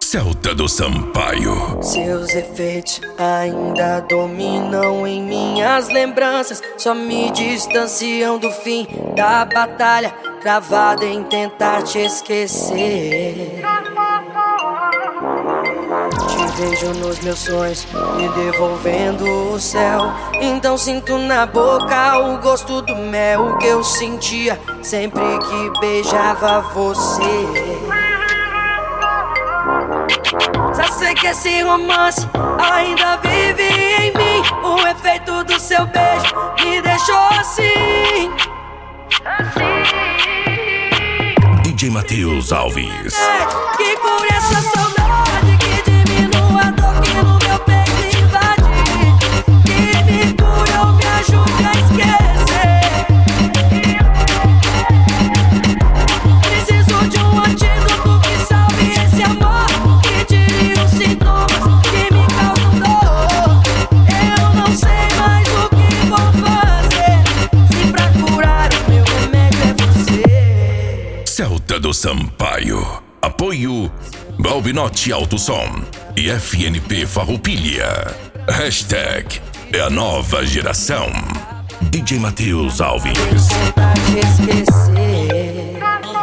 Celta do Sampaio. Seus efeitos ainda dominam em minhas lembranças, só me distanciam do fim da batalha, travado em tentar te esquecer. Te vejo nos meus sonhos, me devolvendo o céu. Então sinto na boca o gosto do mel que eu sentia sempre que beijava você. Já sei que esse romance ainda vive em mim. O efeito do seu beijo me deixou assim. DJ Matheus Alves. Que cure essa saudade, que diminua a dor que no meu peito invade, que me cure ou me ajude a esquecer. Preciso de um antídoto que salve esse amor, que tire os sintomas que me causam dor. Eu não sei mais o que vou fazer, se pra curar o meu remédio é você. Celta do Sampaio. Apoio Balbinotti Alto Som e FNP Farroupilha. Hashtag é a nova geração. DJ Matheus Alves. Tentar te esquecer.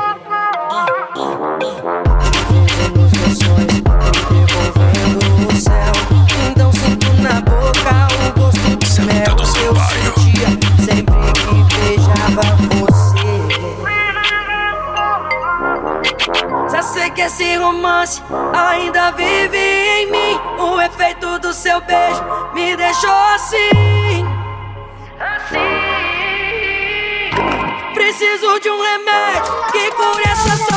Nos meus sonhos, me devolvendo o céu. Então sinto na boca o gosto do Celta mel do que eu Sampaio. sentia sempre que beijava você. Já sei que esse romance ainda vive em mim. O efeito do seu beijo me deixou assim. Preciso de um remédio que cure essa saudade.